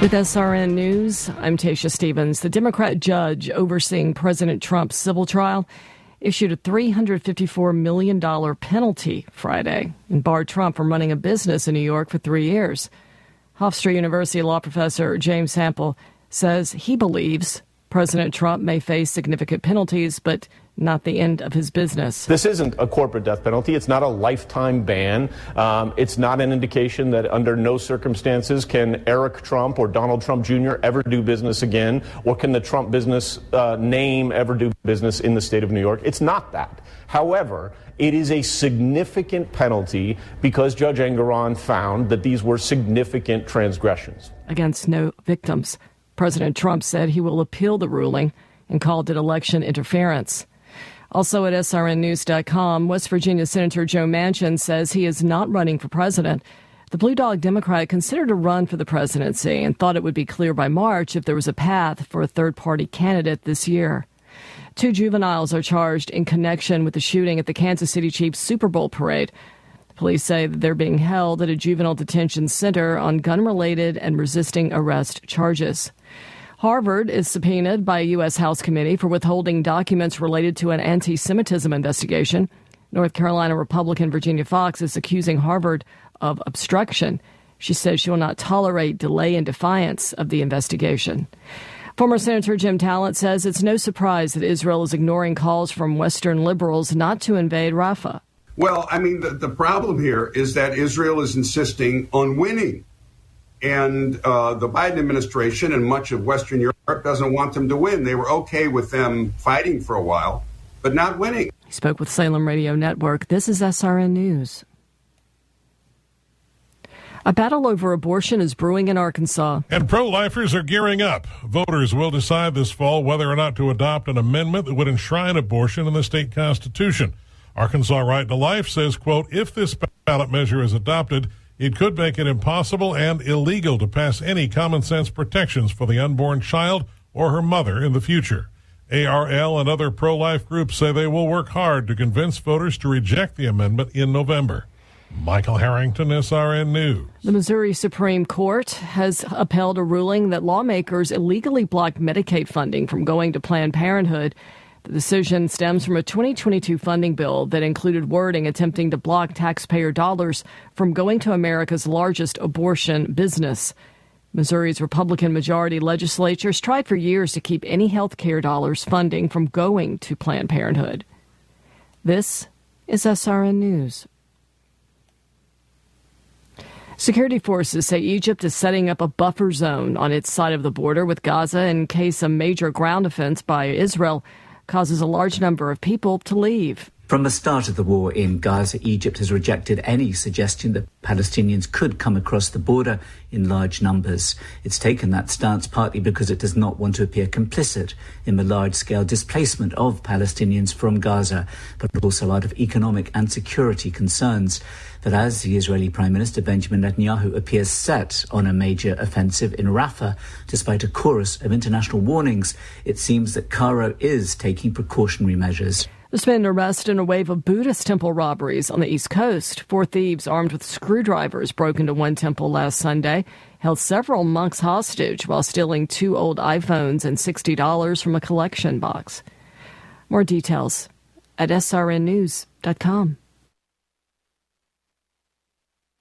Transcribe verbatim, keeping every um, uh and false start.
With S R N News, I'm Tasha Stevens. The Democrat judge overseeing President Trump's civil trial issued a three hundred fifty-four million dollars penalty Friday and barred Trump from running a business in New York for three years. Hofstra University law professor James Sample says he believes President Trump may face significant penalties, but not the end of his business. This isn't a corporate death penalty. It's not a lifetime ban. Um, it's not an indication that under no circumstances can Eric Trump or Donald Trump Junior ever do business again, or can the Trump business uh, name ever do business in the state of New York. It's not that. However, it is a significant penalty because Judge Engoron found that these were significant transgressions. Against no victims. President Trump said he will appeal the ruling and called it election interference. Also at S R N news dot com, West Virginia Senator Joe Manchin says he is not running for president. The Blue Dog Democrat considered a run for the presidency and thought it would be clear by March if there was a path for a third-party candidate this year. Two juveniles are charged in connection with the shooting at the Kansas City Chiefs Super Bowl parade. Police say that they're being held at a juvenile detention center on gun-related and resisting arrest charges. Harvard is subpoenaed by a U S. House committee for withholding documents related to an anti-Semitism investigation. North Carolina Republican Virginia Fox is accusing Harvard of obstruction. She says she will not tolerate delay and defiance of the investigation. Former Senator Jim Talent says it's no surprise that Israel is ignoring calls from Western liberals not to invade Rafah. Well, I mean, the, the problem here is that Israel is insisting on winning. And uh, the Biden administration and much of Western Europe doesn't want them to win. They were okay with them fighting for a while, but not winning. He spoke with Salem Radio Network. This is S R N News. A battle over abortion is brewing in Arkansas. And pro-lifers are gearing up. Voters will decide this fall whether or not to adopt an amendment that would enshrine abortion in the state constitution. Arkansas Right to Life says, quote, if this ballot measure is adopted, it could make it impossible and illegal to pass any common-sense protections for the unborn child or her mother in the future. A R L and other pro-life groups say they will work hard to convince voters to reject the amendment in November. Michael Harrington, S R N News. The Missouri Supreme Court has upheld a ruling that lawmakers illegally blocked Medicaid funding from going to Planned Parenthood. The decision stems from a twenty twenty-two funding bill that included wording attempting to block taxpayer dollars from going to America's largest abortion business. Missouri's Republican majority legislatures tried for years to keep any health care dollars funding from going to Planned Parenthood. This is S R N News. Security forces say Egypt is setting up a buffer zone on its side of the border with Gaza in case a major ground offense by Israel causes a large number of people to leave. From the start of the war in Gaza, Egypt has rejected any suggestion that Palestinians could come across the border in large numbers. It's taken that stance partly because it does not want to appear complicit in the large-scale displacement of Palestinians from Gaza, but also out of economic and security concerns. That as the Israeli Prime Minister Benjamin Netanyahu appears set on a major offensive in Rafah, despite a chorus of international warnings, it seems that Cairo is taking precautionary measures. There's been an arrest in a wave of Buddhist temple robberies on the East Coast. Four thieves armed with screwdrivers broke into one temple last Sunday, held several monks hostage while stealing two old iPhones and sixty dollars from a collection box. More details at S R N news dot com.